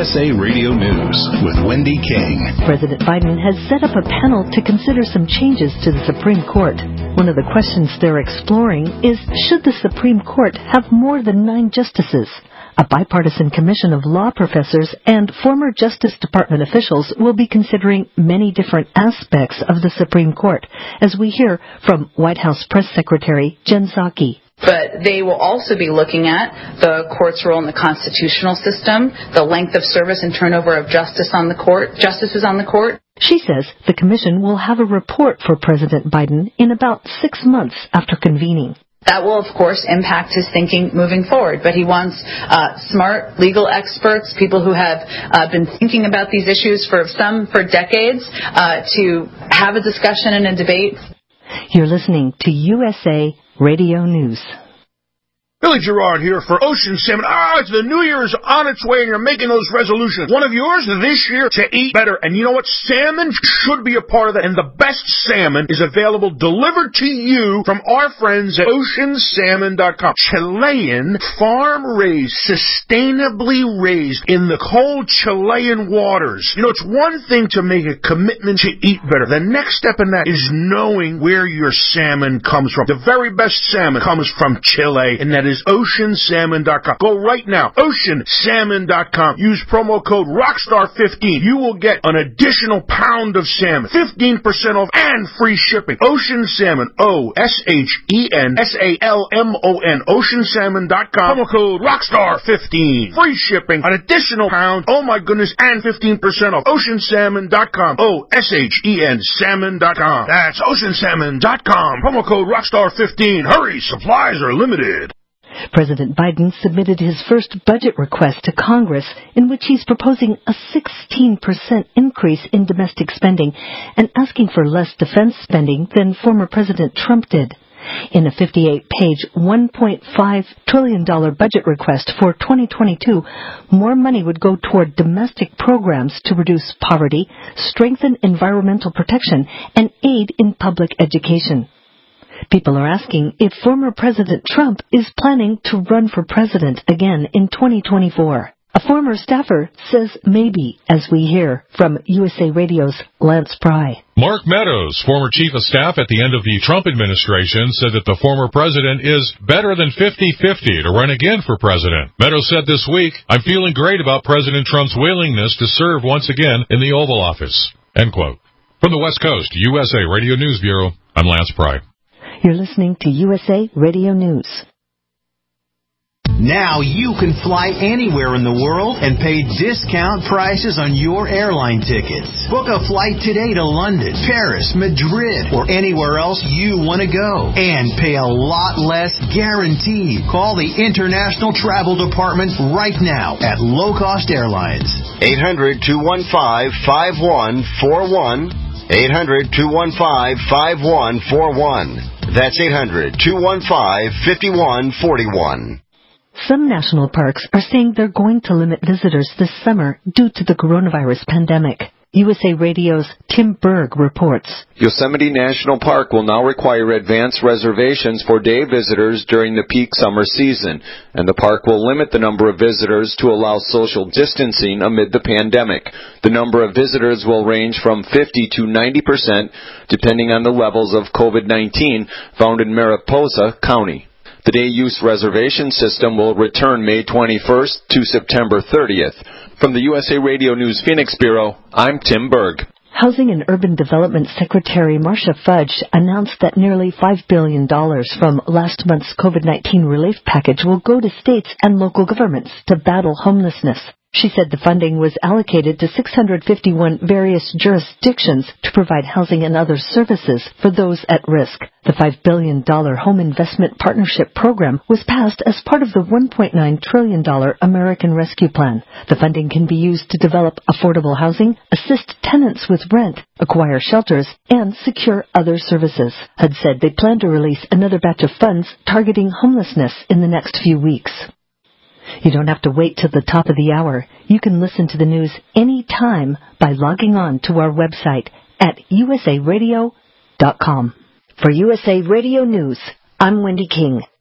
USA Radio News with Wendy King. President Biden has set up a panel to consider some changes to the Supreme Court. One of the questions they're exploring is, should the Supreme Court have more than 9 justices? A bipartisan commission of law professors and former Justice Department officials will be considering many different aspects of the Supreme Court, as we hear from White House Press Secretary Jen Psaki. But they will also be looking at the court's role in the constitutional system, the length of service and turnover of justices on the court. She says the commission will have a report for President Biden in about 6 months after convening. That will, of course, impact his thinking moving forward. But he wants smart legal experts, people who have been thinking about these issues for decades, to have a discussion and a debate. You're listening to USA Radio News. Billy Gerard here for Ocean Salmon. It's the New Year's on its way, and you're making those resolutions. One of yours this year to eat better. And you know what? Salmon should be a part of that. And the best salmon is available delivered to you from our friends at OceanSalmon.com. Chilean, farm-raised, sustainably raised in the cold Chilean waters. You know, it's one thing to make a commitment to eat better. The next step in that is knowing where your salmon comes from. The very best salmon comes from Chile, and that is OceanSalmon.com. Go right now, OceanSalmon.com. Use promo code ROCKSTAR15. You will get an additional pound of salmon, 15% off, and free shipping. Ocean Salmon, OSHENSALMON, OceanSalmon.com. Promo code ROCKSTAR15. Free shipping, an additional pound, oh my goodness, and 15% off. OceanSalmon.com, OSHENSalmon.com. That's OceanSalmon.com. Promo code ROCKSTAR15. Hurry, supplies are limited. President Biden submitted his first budget request to Congress, in which he's proposing a 16% increase in domestic spending and asking for less defense spending than former President Trump did. In a 58-page, $1.5 trillion budget request for 2022, more money would go toward domestic programs to reduce poverty, strengthen environmental protection, and aid in public education. People are asking if former President Trump is planning to run for president again in 2024. A former staffer says maybe, as we hear from USA Radio's Lance Pry. Mark Meadows, former chief of staff at the end of the Trump administration, said that the former president is better than 50-50 to run again for president. Meadows said this week, "I'm feeling great about President Trump's willingness to serve once again in the Oval Office." End quote. From the West Coast, USA Radio News Bureau, I'm Lance Pry. You're listening to USA Radio News. Now you can fly anywhere in the world and pay discount prices on your airline tickets. Book a flight today to London, Paris, Madrid, or anywhere else you want to go. And pay a lot less guaranteed. Call the International Travel Department right now at Low Cost Airlines. 800-215-5141. 800-215-5141. That's 800-215-5141. Some national parks are saying they're going to limit visitors this summer due to the coronavirus pandemic. USA Radio's Tim Berg reports. Yosemite National Park will now require advance reservations for day visitors during the peak summer season, and the park will limit the number of visitors to allow social distancing amid the pandemic. The number of visitors will range from 50 to 90%, depending on the levels of COVID-19 found in Mariposa County. The day-use reservation system will return May 21st to September 30th. From the USA Radio News Phoenix Bureau, I'm Tim Berg. Housing and Urban Development Secretary Marcia Fudge announced that nearly $5 billion from last month's COVID-19 relief package will go to states and local governments to battle homelessness. She said the funding was allocated to 651 various jurisdictions to provide housing and other services for those at risk. The $5 billion Home Investment Partnership Program was passed as part of the $1.9 trillion American Rescue Plan. The funding can be used to develop affordable housing, assist tenants with rent, acquire shelters, and secure other services. HUD said they plan to release another batch of funds targeting homelessness in the next few weeks. You don't have to wait till the top of the hour. You can listen to the news anytime by logging on to our website at usaradio.com. For USA Radio News, I'm Wendy King.